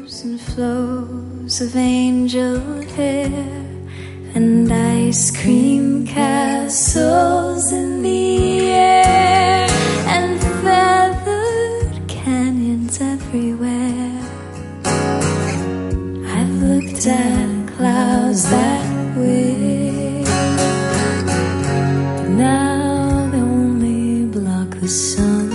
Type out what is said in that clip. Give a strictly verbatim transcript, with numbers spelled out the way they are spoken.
rows and flows of angel hair, and ice cream castles in the air, and feathered canyons everywhere. I've looked at clouds that way, but now they only block the sun.